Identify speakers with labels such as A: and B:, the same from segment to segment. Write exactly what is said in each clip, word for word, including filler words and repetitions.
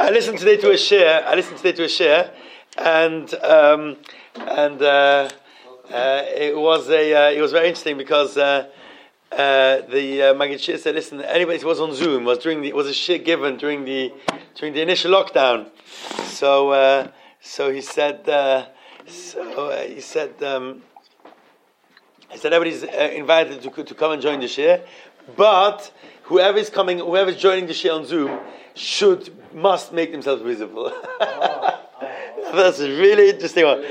A: I listened today to a share. I listened today to a share, and um, and uh, uh, it was a uh, it was very interesting because uh, uh, the uh, Maggid Shir said, "Listen, anybody it was on Zoom was during the it was a share given during the during the initial lockdown." So uh, so he said uh, so uh, he said um, he said everybody's uh, invited to to come and join the share, but whoever is coming, whoever is joining the share on Zoom should must make themselves visible. Oh, oh. That's a really interesting one.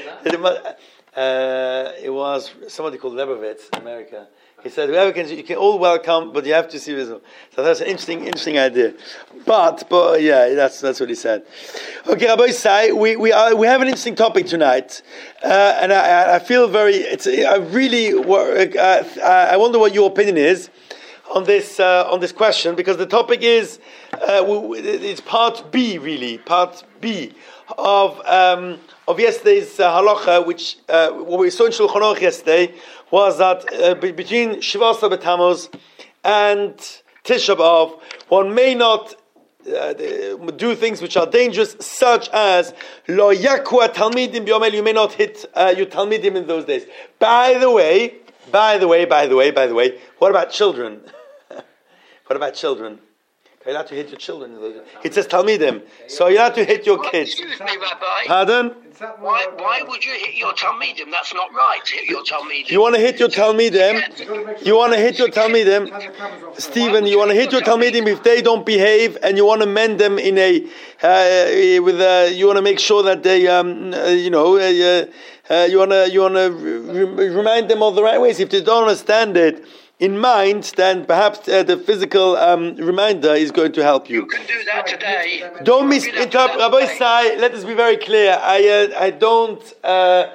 A: Uh, it was somebody called Lebovitz in America. He said, "Whoever can, you can all welcome, but you have to see visible." So that's an interesting, interesting idea. But, but yeah, that's that's what he said. Okay, Rabbi Sai, we we are, we have an interesting topic tonight, uh, and I, I feel very. It's I really. Uh, I wonder what your opinion is on this uh, on this question, because the topic is uh, it's part B, really part B of um, of yesterday's uh, halacha, which uh, what we saw in Shulchan Aruch yesterday was that uh, between Shivas B'Tammuz and Tisha B'Av, one may not uh, do things which are dangerous, such as lo yakua talmidim b'yomel. You may not hit uh, your talmidim in those days. By the way, by the way, by the way, by the way, what about children? What about children? You're allowed to hit your children. It says Talmidim. So you're allowed to hit your kids.
B: Excuse me, Rabbi.
A: Pardon?
B: Why, why would you hit your Talmidim? That's not right. Hit your Talmidim.
A: You want to hit your Talmidim? You want to hit your Talmidim? Stephen, you want to hit your Talmidim if they don't behave, and you want to mend them in a, uh, with a, you want to make sure that they, um, uh, you know, uh, uh, you want to, you want to re- remind them of the right ways. If they don't understand it in mind, then perhaps uh, the physical um, reminder is going to help you.
B: You can do that today.
A: Don't misinterpret, Rabbi Sai. Let us be very clear. I uh, I don't uh,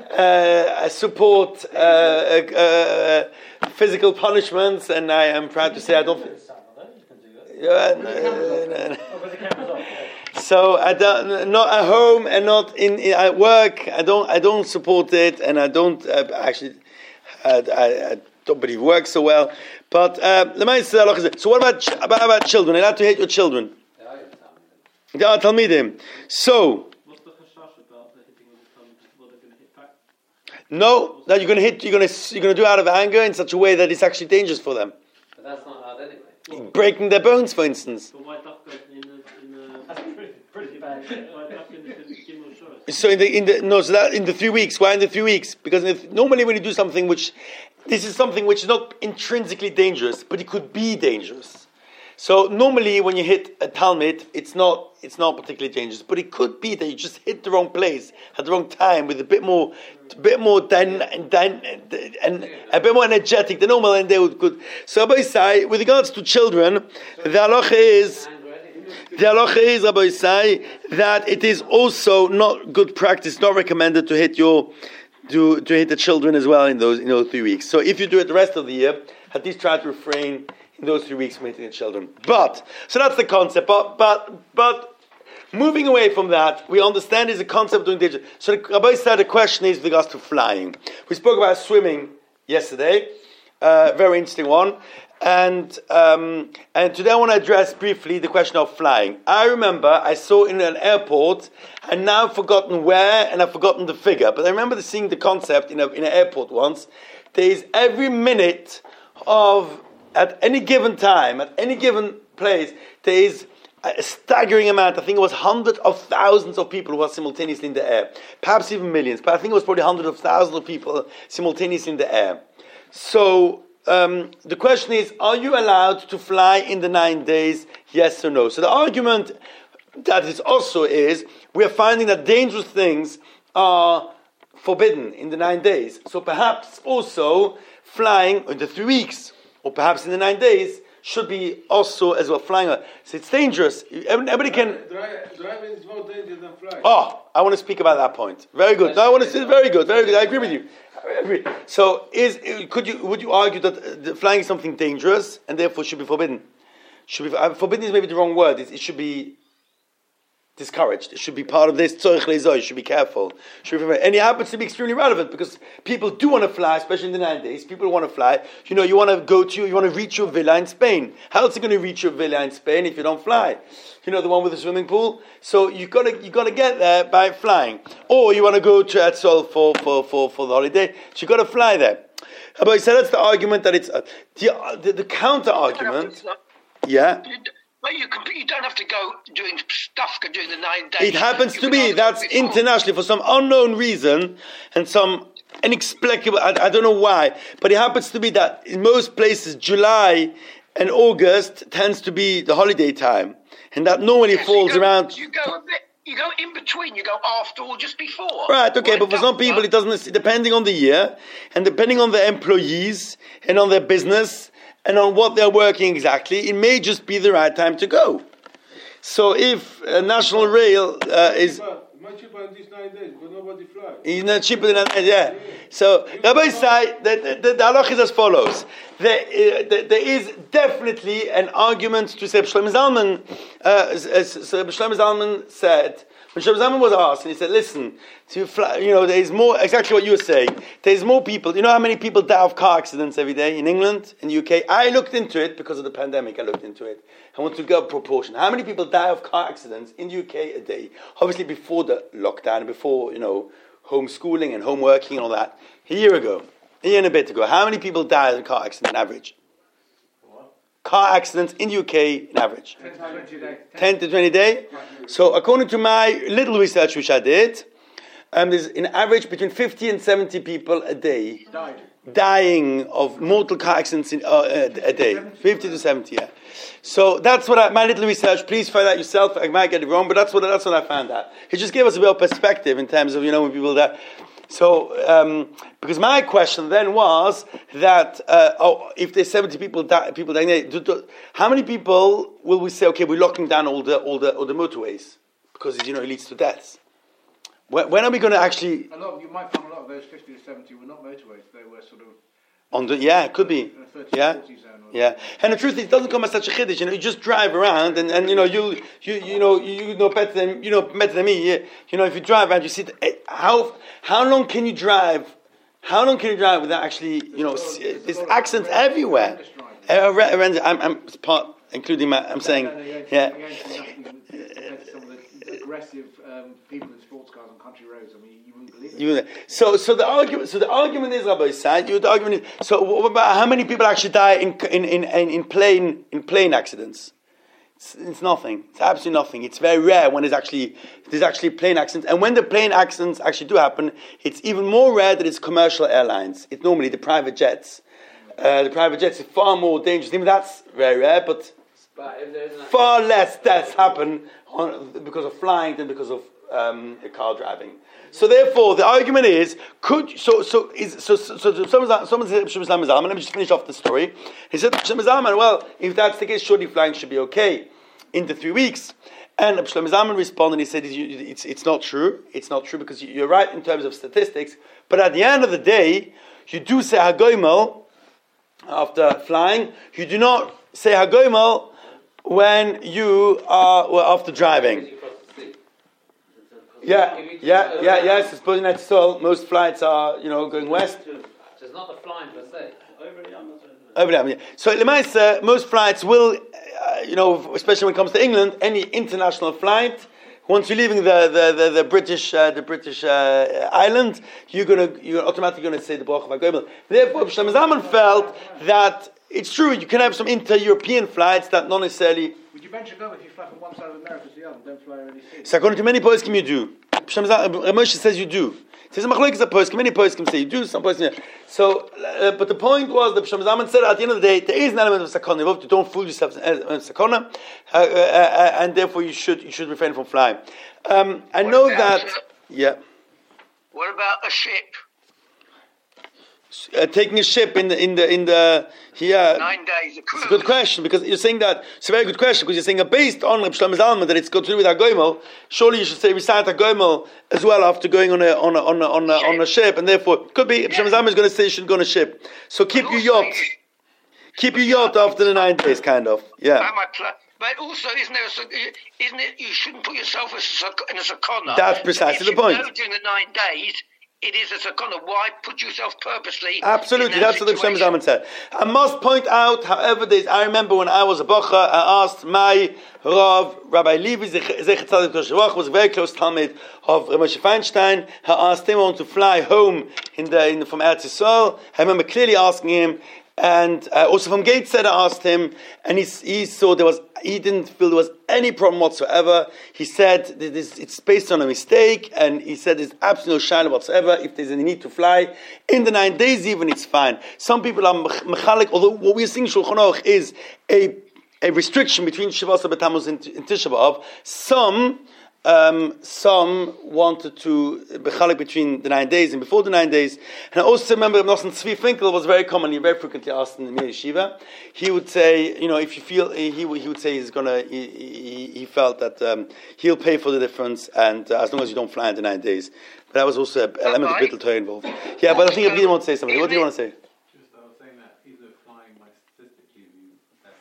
A: uh, support uh, uh, uh, physical punishments, and I am proud to say I don't. Yeah, no, no, no. So I don't, not at home and not in, in at work. I don't I don't support it, and I don't uh, actually. Uh, I, I don't believe it works so well. But uh, so what about about, about children? You're allowed to hate your children. Yeah, Talmidim. So what's the chashash about the hitting of the Talmidim? What they're going to hit back? No, that you're going to hit. You're going to you're going to do it out of anger in such a way that it's actually dangerous for them.
C: But that's not hard anyway. Well,
A: breaking their bones, for instance.
C: But why duck in the in the that's pretty, pretty bad. Why duck in the Gimel Shores?
A: So in the in the no, so that in the three weeks. Why in the three weeks? Because in the, normally when you do something which this is something which is not intrinsically dangerous, but it could be dangerous. So normally when you hit a Talmid, it's not it's not particularly dangerous, but it could be that you just hit the wrong place at the wrong time with a bit more, a bit more dyna, dyna, and a bit more energetic than normal, and they would good. So Rabbi Sai, with regards to children, the halacha is the halacha is Rabbi Sai that it is also not good practice, not recommended to hit your. To, to hit the children as well in those in those three weeks. So if you do it the rest of the year, at least try to refrain in those three weeks from hitting the children. But so that's the concept. But but but moving away from that, we understand is a concept of doing danger. So the Rabbi said the question is with regards to flying. We spoke about swimming yesterday. Uh, very interesting one. And um, and today I want to address briefly the question of flying. I remember I saw in an airport, and now I've forgotten where, and I've forgotten the figure, but I remember seeing the concept in, a, in an airport once. There is every minute of, at any given time, at any given place, there is a staggering amount. I think it was hundreds of thousands of people who are simultaneously in the air. Perhaps even millions, but I think it was probably hundreds of thousands of people simultaneously in the air. So Um, the question is, are you allowed to fly in the nine days, yes or no? So the argument that is also is, we are finding that dangerous things are forbidden in the nine days. So perhaps also flying in the three weeks, or perhaps in the nine days, should be also as well flying. So it's dangerous. Everybody can...
D: Driving is more dangerous than flying.
A: Oh, I want to speak about that point. Very good. No, I want to say very good, very good. I agree with you. So, is could you would you argue that uh, flying is something dangerous and therefore should be forbidden? Should be uh, forbidden is maybe the wrong word. It, it should be discouraged. It should be part of this tzorich leizoi. You should be careful. Should be, and it happens to be extremely relevant because people do want to fly, especially in the nine days. People want to fly. You know, you want to go to, you want to reach your villa in Spain. How else are you going to reach your villa in Spain if you don't fly? You know, the one with the swimming pool. So you got to you got to get there by flying, or you want to go to Etzol for for for for the holiday. So you got to fly there. But he said that's the argument that it's uh, the, uh, the the counter argument. Yeah.
B: Well, you can, you don't have to go doing stuff during the nine days.
A: It happens
B: you
A: to be that's
B: before.
A: internationally for some unknown reason and some inexplicable. I, I don't know why, but it happens to be that in most places July and August tends to be the holiday time, and that normally
B: Yes,
A: falls
B: you go,
A: around.
B: You go a bit. You go in between. You go after or just before.
A: Right, okay,
B: Well,
A: but for some people it doesn't. Depending on the year and depending on their employees and on their business and on what they're working exactly, it may just be the right time to go. So if uh, National Rail uh, is
D: Much cheaper in these nine days because nobody flies.
A: He's not cheaper than that, yeah. So Rabbi say the the, the, the halach is as follows: there, uh, there, there is definitely an argument to say Shlomo Zalman. Uh, as, as, so Shlomo Zalman said when Shlomo Zalman was asked, and he said, "Listen, to fly, you know, there is more exactly what you were saying. There's more people. You know how many people die of car accidents every day in England, in the U K? I looked into it because of the pandemic. I looked into it. I want to go proportion. How many people die of car accidents in the U K a day? Obviously, before the lockdown, before you know." homeschooling and home working and all that. A year ago, a year and a bit ago, how many people died in a car accident on average? What? Car accidents in the U K in average. ten to twenty days. So according to my little research which I did, um, there's an average between fifty and seventy people a day
E: Died.
A: dying of mortal car accidents in, uh, a, a day. fifty to seventy, yeah. So that's what I, my little research. Please find out yourself. I might get it wrong, but that's what that's what I found out. It just gave us a real perspective in terms of you know when people die. So um, because my question then was that uh, oh, if there's seventy people die, people dying, do, do, how many people will we say okay we're locking down all the all the all the motorways because you know it leads to deaths? When, when are we going to actually?
E: A lot of, you might find a lot of those fifty to seventy were not motorways. They were sort of
A: On the, yeah, it could be. Yeah, yeah. And the truth is, it doesn't come as such a chiddush. You know, you just drive around, and, and you know, you you you know, you know better than you know better than me. You, you know, if you drive around, you see the, how how long can you drive? How long can you drive without actually, you know, there's accidents everywhere. I'm, I'm, I'm part, including my, I'm saying, yeah.
E: Aggressive um, people in sports cars on country roads. I mean, you wouldn't believe it.
A: You, so, so the argument, so the argument is, Rabbi said, you the argument is. So, what about how many people actually die in in in, in plane in plane accidents? It's, it's nothing. It's absolutely nothing. It's very rare when there's actually there's actually plane accidents, and when the plane accidents actually do happen, it's even more rare that it's commercial airlines. It's normally the private jets. Uh, the private jets is far more dangerous. Even that's very rare, but.
F: But if there's an
A: far less deaths happen on, because of flying than because of um, car driving. So therefore, the argument is: could so so is so so, so someone someone said Shlomo Zalman. Let me just finish off the story. He said Shlomo Zalman. Well, if that's the case, surely flying should be okay in the three weeks. And Shlomo Zalman responded. He said, "It's it's not true. It's not true because you're right in terms of statistics. But at the end of the day, you do say hagoimel after flying. You do not say hagoimel." When you are well, after driving, yeah, yeah, yeah, yes. Supposing that's so. Most flights are, you know, going west.
F: So it's not the flying per se.
C: Over the Yam.
A: Over the Yam, yeah. So Lemaisa, most flights will, uh, you know, especially when it comes to England, any international flight. Once you're leaving the the, the, the British uh, the British uh, island, you're gonna you're automatically gonna say the Baruch HaGoimel. Therefore, Shlomo Zalman felt that. It's true, you can have some inter-European flights that not necessarily...
E: Would you venture go if you fly from one side of America to the other? Don't fly any seats.
A: So according to many poskim you do. Moshe says you do. It says machlokes a poskim, many poskim say you do, some poskim... So, uh, but the point was that Shlomo Zalman said at the end of the day, there is an element of sakana involved. You don't fool yourself in sakana, uh, uh, uh, and therefore you should you should refrain from flying. Um, I
B: What
A: know
B: about-
A: that... Yeah.
B: What about a ship?
A: Uh, taking a ship in the in the in the here.
B: Nine days. A cruise.
A: It's a good question because you're saying that it's a very good question because you're saying that based on Reb Shlomo Zalman that it's got to do with Hagoimel. Surely you should say recite Hagoimel as well after going on a on a on a on a, on a ship, and therefore it could be Reb Shlomo Zalman is going to say you should go on a ship. So keep your yacht, keep your yacht after the nine days, kind of. Yeah.
B: Am I pl- But also, isn't there? A, isn't it? You shouldn't put yourself as a, sak- in a sakana.
A: That's precisely the point.
B: If you know during the nine days, it is a sakana. Why put yourself purposely?
A: Absolutely,
B: in that
A: that's what the Shem
B: situation?
A: Zalman said. I must point out, however, there's, I remember when I was a bocha, I asked my Rav, Rabbi Levi, Zechat Tzadik Toshevach, was a very close Talmud of Rav Moshe Feinstein. I asked him, I want to fly home in the, in the, from Eretz Yisrael. I remember clearly asking him, and uh, also from Gateshead I asked him, and he, he saw there was, he didn't feel there was any problem whatsoever. He said that this, it's based on a mistake, and he said there's absolutely no shayla whatsoever. If there's a need to fly in the nine days, even it's fine. Some people are mechalik, although what we are seeing Shulchan Aruch is a a restriction between Shavuos B'Tammuz and, and Tisha B'Av. Some. Um, some wanted to bechalik between the nine days and before the nine days. And I also remember Nosson Tzvi Finkel was very commonly, very frequently asked in the Mir Yeshiva. He would say, you know, if you feel, he, he would say he's gonna, he, he, he felt that um, he'll pay for the difference, and uh, as long as you don't fly in the nine days. But that was also an element of Bittul Torah involved. Yeah, but I think Abdi wants to say something. What do you want to say?
G: Just I was saying that even though flying might statistically be less,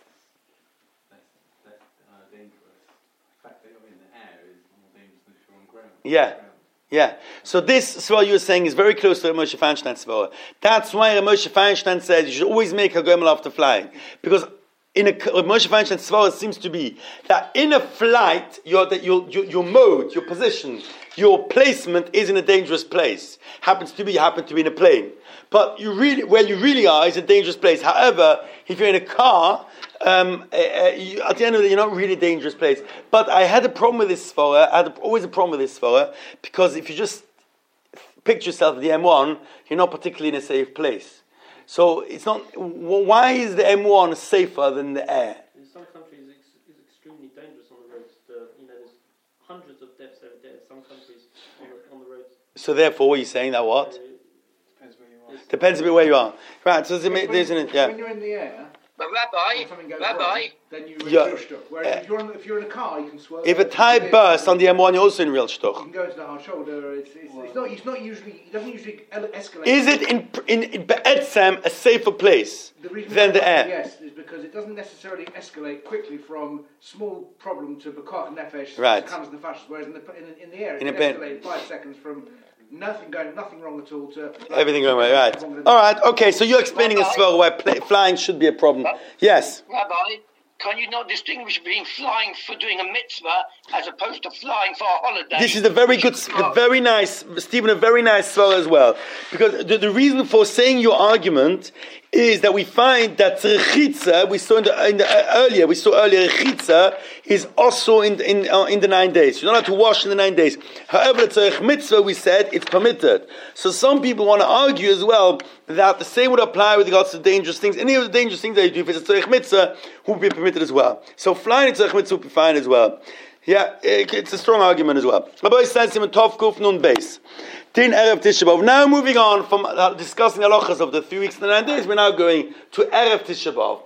G: less, less uh, dangerous, the fact that you're in the air is more dangerous than if you're on ground.
A: Yeah. Yeah. So this svara you were saying is very close to Moshe Feinstein's svara. That's why Moshe Feinstein said you should always make a gomel after flying. Because in a Moshe Feinstein's svara seems to be that in a flight, your, your, your, your mode, your position, your placement is in a dangerous place. Happens to be, you happen to be in a plane. But you really, where you really are is a dangerous place. However, if you're in a car, um, uh, you, at the end of the day, you're not really a dangerous place. But I had a problem with this svara. I had a, always a problem with this svara, because if you just picture yourself at the M one, you're not particularly in a safe place. So it's not. Why is the M one safer than the air?
C: In some countries, it's, it's extremely dangerous on the roads. The, you know, there's hundreds of deaths every day in some countries on the, on the roads.
A: So therefore, what are you saying that what?
C: Uh,
D: Depends where you are.
A: Depends a bit where you are. Right. So there's,
E: When,
A: there's an, yeah.
E: when you're in the air,
B: But Rabbi,
E: and something goes
B: Rabbi,
E: wrong, then you
A: Yeah.
E: real stuck. Whereas
A: Uh,
E: if you're on, if you're in a car, you can swerve.
A: If a
E: over,
A: tire
E: you
A: bursts on the M one, you're also in real
E: You
A: shtuch.
E: can go to the hard shoulder. It's, it's, it's not. It's not usually. It doesn't usually el- escalate.
A: Is it in in, in Be'etzem a safer place
E: The reason
A: than
E: why
A: the air?
E: Yes, is because it doesn't necessarily escalate quickly from small problem to bakar nefesh,
A: Right.
E: comes the fashion. Whereas in the in, in the air, it
A: In a
E: can
A: plane.
E: escalate five seconds from nothing going, nothing wrong at all to
A: Everything going right, right. All right, okay, so you're explaining as well why pla- flying should be a problem. Yes.
B: Rabbi, can you not distinguish between flying for doing a mitzvah as opposed to flying for a holiday?
A: This is a very good, a very nice, Stephen, a very nice svara as well. Because the, the reason for saying your argument is that we find that rechitza, we saw in the, in the uh, earlier, we saw earlier, rechitza is also in in uh, in the nine days. You're not allowed to wash in the nine days. However, the tzarech mitzvah, we said it's permitted. So some people want to argue as well that the same would apply with regards to dangerous things. Any of the dangerous things that you do, if it's a tzarech mitzvah, would be permitted as well. So flying in tzarech mitzvah would be fine as well. Yeah, it, it's a strong argument as well. Rabbi says him in Tov Kuf Nun Beis. Din Erev Tisha B'Av. Now moving on from uh, discussing halachas of the three weeks and the nine days, we're now going to Erev Tisha B'Av.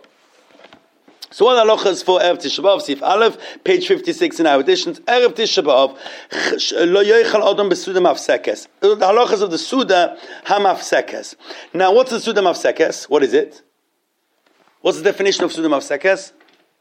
A: So what are halachas for Erev Tisha B'Av? Sif Aleph, page fifty-six in our editions. Erev Tisha B'Av, lo yoichal odom besuda mafsekes. The halachas of the Suda hamafsekes. Now, what's the Suda mafsekes? What is it? What's the definition of Suda mafsekes?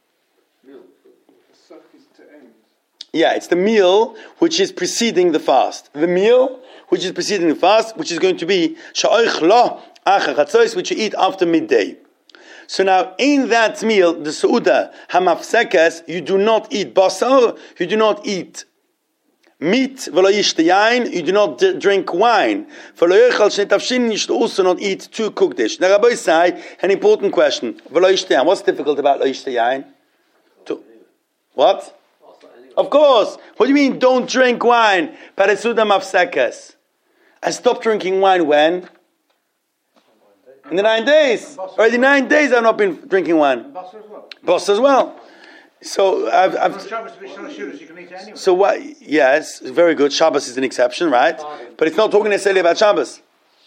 A: Yeah, it's the meal which is preceding the fast. The meal which is preceding the fast, which is going to be sha'oich lo acha chatzos, which you eat after midday. So now, in that meal, the Su'uda hamafsekes, you do not eat basar, you do not eat meat, v'lo yishte yain, you do not d- drink wine. V'lo yochal shnei tavshin, you should also not eat two cooked dish. Now, Rabbi say, an important question. V'lo yishte yain. What's difficult about lo yishte yain? To, what? Of course. What do you mean, don't drink wine? Paresuda mafsekes. I stopped drinking wine when? In the nine days. Already nine days I've not been drinking wine.
E: Boss as well.
A: Boss as well. So I've...
E: On
A: I've
E: Shabbos, if it's on a shooters, you can eat it anyway.
A: so what? Yes, very good. Shabbos is an exception, right? But it's not talking necessarily about Shabbos.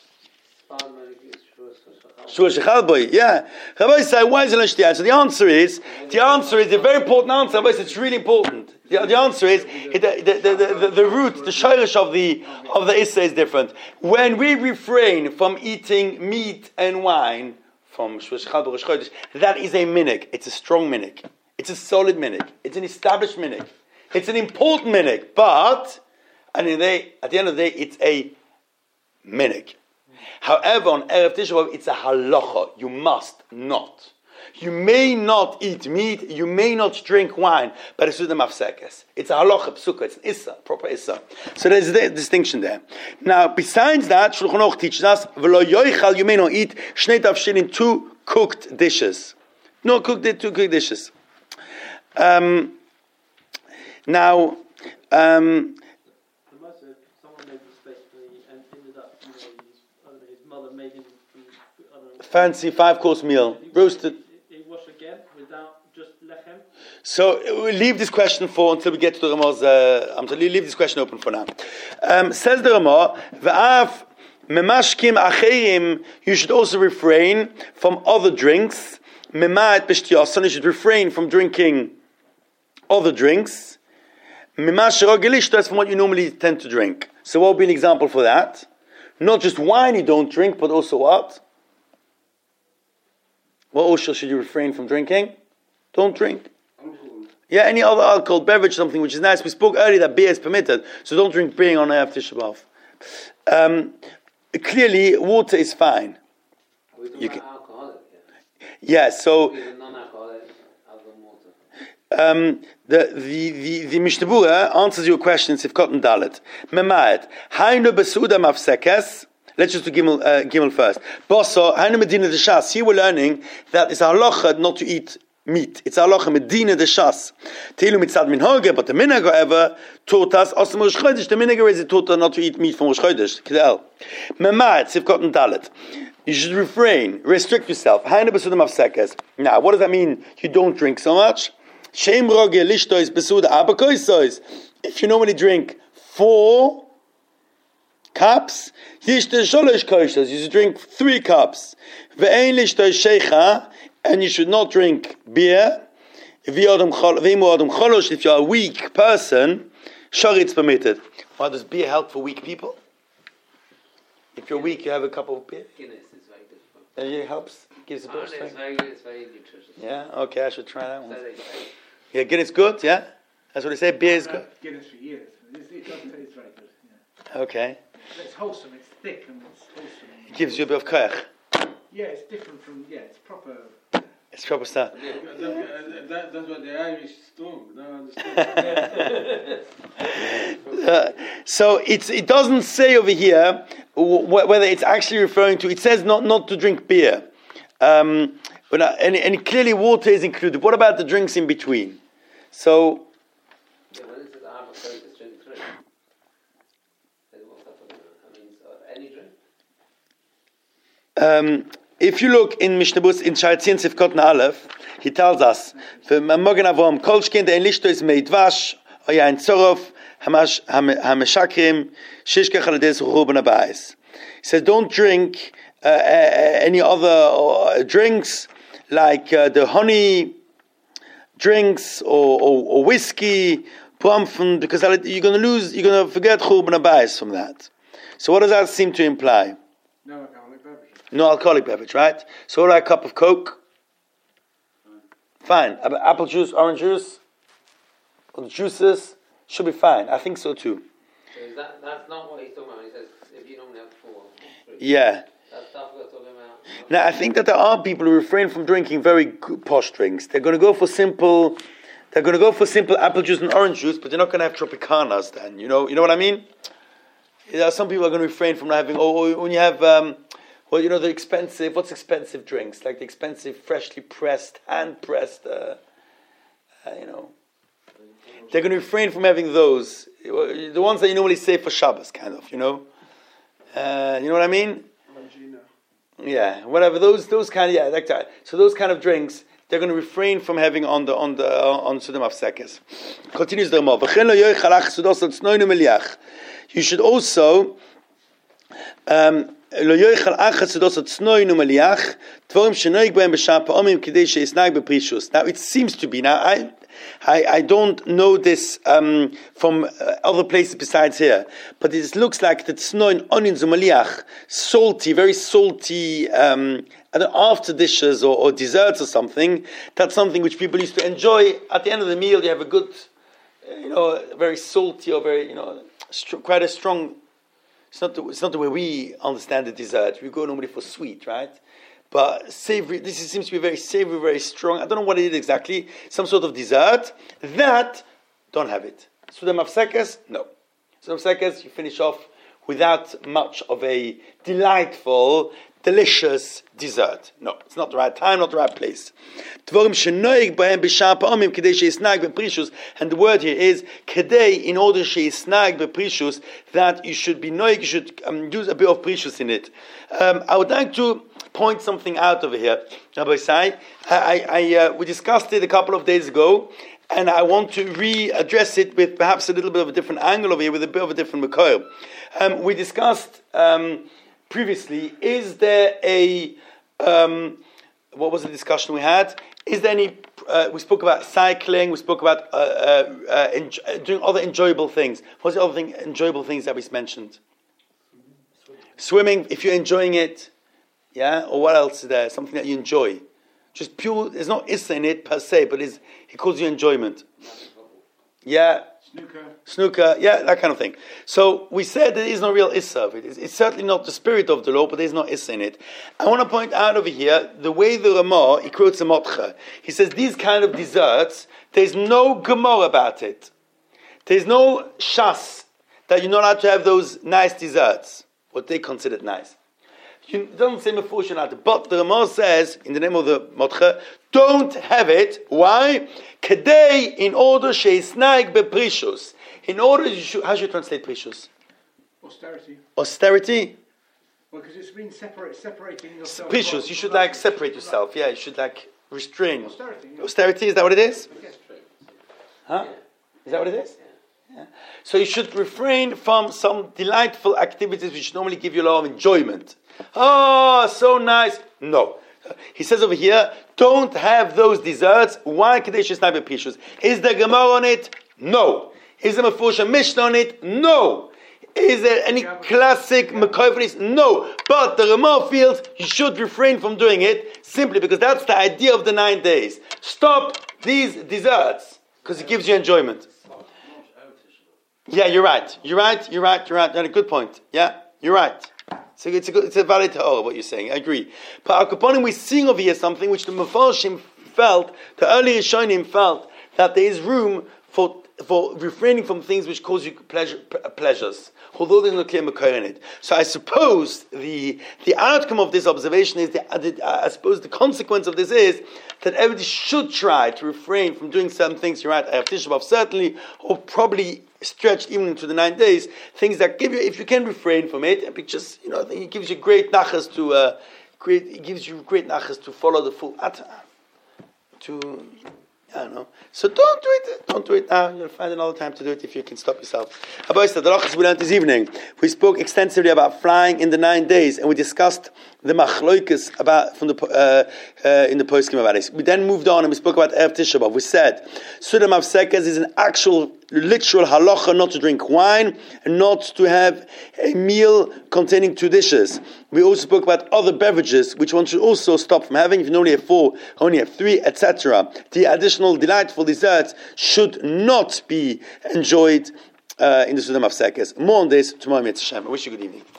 A: Shua Shechal Boy, yeah. Rabbi said, why is it L'shtiyah? So the answer is, the answer is a very important answer. Rabbi said, it's really important. The, the answer is, the, the, the, the, the root, the shayrish of the of the Issa is different. When we refrain from eating meat and wine, from Shua Shechal Boy, that is a minik. It's a strong minik. It's a solid minhag. It's an established minhag. It's an important minhag, but and in the, at the end of the day, it's a minhag. However, on Erev Tisha B'Av, it's a halacha. You must not. You may not eat meat, you may not drink wine, but it's with the mafsekes. It's a halacha, psuka, it's an issa, proper issa. So there's a distinction there. Now, besides that, Shulchan Aruch teaches us, v'lo yoichal, you may not eat, shnei tavshin, in two cooked dishes. No cooked, two cooked dishes. Um, now, um,
C: someone made a mistake and ended up, you know, his, I don't know, his mother made him, I don't know,
A: fancy five-course meal, roasted.
C: wash again without just lechem?
A: So we'll leave this question for until we get to the Ramah's. Uh, I'm sorry, leave this question open for now. Um, says the Ramah, "V'af memashkim acherim." You should also refrain from other drinks. Memat b'shtiyasan. You should refrain from drinking other drinks. Memash rogelish. That's from what you normally tend to drink. So what would be an example for that? Not just wine you don't drink, but also what? What also should you refrain from drinking? Don't drink.
D: Alcohol.
A: Yeah, any other alcohol, beverage, something which is nice. We spoke earlier that beer is permitted, so don't drink beer on Erev Tisha B'Av. Um, clearly, water is fine.
F: Are we talking
A: You
F: about
A: can-
F: alcoholic? Yeah.
A: Yeah, so
F: Even non-alcoholic, other than water.
A: um, the the the, the Mishnah Berurah answers your question. Sifkot and Dalet. Memaed haynu besuda mafsekes. Let's just do Gimel, uh, Gimel first. Boso haynu medina de shas. Here we're learning that it's a halacha not to eat meat. It's a halacha medina de shas. Teilu mitzad minhage, but the minhag, however, taught us also Rosh Chodesh. The minhag is taught us not to eat meat from Rosh Chodesh. Kedel. Memaed Sifkot and Dalet. You should refrain, restrict yourself. Haynu besuda mafsekes. Now, what does that mean? You don't drink so much. Shem roge lishtois besuda abakoisois. If you normally drink four cups, yishte sholosh koishos. You should drink three cups. Ve'ein lishtois shecha, and you should not drink beer. If you're a weak person, shari it's permitted. Why does beer help for weak people? If you're weak, you have a cup of beer.
F: Guinness is very good for
A: And it helps, gives a bit of
F: Apparently it's
A: strength.
F: very good, it's very nutritious.
A: Yeah, okay, I should try that
F: So
A: one.
F: they say.
A: Yeah, Guinness good, yeah? That's what they say, beer is good.
E: Guinness for years. It's, it doesn't taste very good. Yeah.
A: Okay.
E: It's wholesome. It's thick and it's wholesome.
A: It gives you a bit of koyach.
E: Yeah, it's different from. Yeah, it's proper.
A: It's proper stuff.
D: That, that, that, that's what the Irish strong. Don't understand.
A: Uh, so it's, it doesn't say over here wh- whether it's actually referring to, it says not, not to drink beer. Um, but, uh, and, and clearly water is included. What about the drinks in between? So,
F: Yeah, when it says avocado, it's drink three. So what's that talking about? I mean, so any drink?
A: um, if you look in Mishnah Berurah, in Shaitzin Sifkot Aleph, he tells us, "V'magen avom kol shkin de'en lishtos meidvash o yain tzorof hamash hameshakrim shishkech al yedei zuchur ben habayis." He says, don't drink uh, uh, any other uh, drinks like uh, the honey drinks or, or, or whiskey, pumfen, because you're going to lose, you're going to forget chur ben habayis from that. So what does that seem to imply?
E: No alcoholic beverage.
A: No alcoholic beverage, right? So what about a cup of Coke? Fine. Ab- Apple juice, orange juice, or the juices should be fine. I think so too.
F: So is that, that's not what he's talking about when he says if you normally have four or three.
A: Yeah.
F: That's stuff we're talking about.
A: Now I think that there are people who refrain from drinking very good, posh drinks. They're going to go for simple. They're going to go for simple apple juice and orange juice, but they're not going to have Tropicanas. Then you know, you know what I mean. There are some people who are going to refrain from having. Or, or when you have. Um, Well, you know, the expensive, what's expensive drinks? Like the expensive, freshly pressed, hand-pressed, uh, uh, you know. They're going to refrain from having those. The ones that you normally save for Shabbos, kind of, you know. Uh, you know what I mean?
D: Regina.
A: Yeah, whatever. Those those kind of, yeah, like that. So those kind of drinks, they're going to refrain from having on the, on the, uh, on Sudam Afsekes. Continues the Ramah. You should also... Um, Now it seems to be now. I I, I don't know this um, from uh, other places besides here, but it looks like the tzno in onion zumaliach, salty, very salty, um, after dishes or, or desserts or something. That's something which people used to enjoy. At the end of the meal, you have a good, you know, very salty or very, you know, str- quite a strong. It's not the, it's not the way we understand the dessert. We go normally for sweet, right? But savory, this seems to be very savory, very strong. I don't know what it is exactly. Some sort of dessert. That, don't have it. Suda mafsekas, no. Suda mafsekas, you finish off without much of a delightful, delicious dessert. No, it's not the right time, not the right place. And the word here is kedei, in order sheisnag beprishus, that you should be noig, you should um, use a bit of prishus in it. Um, I would like to point something out over here, Rabbi Sai. I, I, uh, we discussed it a couple of days ago, and I want to readdress it with perhaps a little bit of a different angle over here, with a bit of a different makor. Um, we discussed um, previously, is there a, um, what was the discussion we had? Is there any, uh, we spoke about cycling, we spoke about uh, uh, uh, enjo- doing other enjoyable things. What's the other thing, enjoyable things that we mentioned? Swimming, if you're enjoying it. Yeah, or what else is there? Something that you enjoy. Just pure, there's no issa in it per se, but it's, it calls you enjoyment. Yeah.
E: Snooker.
A: Snooker, yeah, that kind of thing. So we said there is no real issa of it. It's, it's certainly not the spirit of the law, but there's no issa in it. I want to point out over here, the way the Ramah, he quotes a Motcha. He says, these kind of desserts, there's no Gemara about it. There's no shas that you're not allowed to have those nice desserts, what they considered nice. It doesn't say mefush out, but the Ramah says, in the name of the Motcha, don't have it. Why? Kedei, in order sheisnaig beprishus. In order, you should, how should you translate prishus?
E: Austerity.
A: Austerity?
E: Well, because it's been separate, separating yourself.
A: Prishus, you should like separate yourself. Yeah, you should like restrain.
E: Austerity. Yeah.
A: Austerity, is that what it is?
E: Yes.
A: Huh? Is that what it is? Yeah. So you should refrain from some delightful activities which normally give you a lot of enjoyment. Oh, so nice. No. He says over here, don't have those desserts. Why Kadesh Sniper Pishus? Is there Gemara on it? No. Is there Mefusha Mishnah on it? No. Is there any classic Mekoifanis? No. But the Ramah feels you should refrain from doing it simply because that's the idea of the nine days. Stop these desserts because it gives you enjoyment. Yeah, you're right. You're right. You're right. You're right. You had a good point. Yeah, you're right. So it's a good, it's a valid ta'orah what you're saying. I agree. But Akaponim, we're seeing over here something which the Mefarshim felt, the early Rishonim felt that there is room for for refraining from things which cause you pleasure, pleasures, although there's no clear makor in it. So I suppose the the outcome of this observation is, the, the, I suppose the consequence of this is that everybody should try to refrain from doing certain things. You're right, I have Tisha B'Av certainly, or probably stretched even into the nine days, things that give you, if you can refrain from it, it just, you know, it gives you great nachas to, uh, great, it gives you great nachas to follow the full, to, I don't know. So don't do it. Don't do it now. You'll find another time to do it if you can stop yourself. About the halachas we learned this evening. We spoke extensively about flying in the nine days, and we discussed the machloikas about from the uh, uh, in the poskim about it. We then moved on and we spoke about Erev Tisha B'Av. We said Suda Mafsekas is an actual, literal halacha not to drink wine and not to have a meal containing two dishes. We also spoke about other beverages which one should also stop from having. If you only have four, only have three, et cetera. The additional delightful desserts should not be enjoyed uh, in the Suda Mafsekas. More on this tomorrow, Mitzvah Hashem. I wish you a good evening.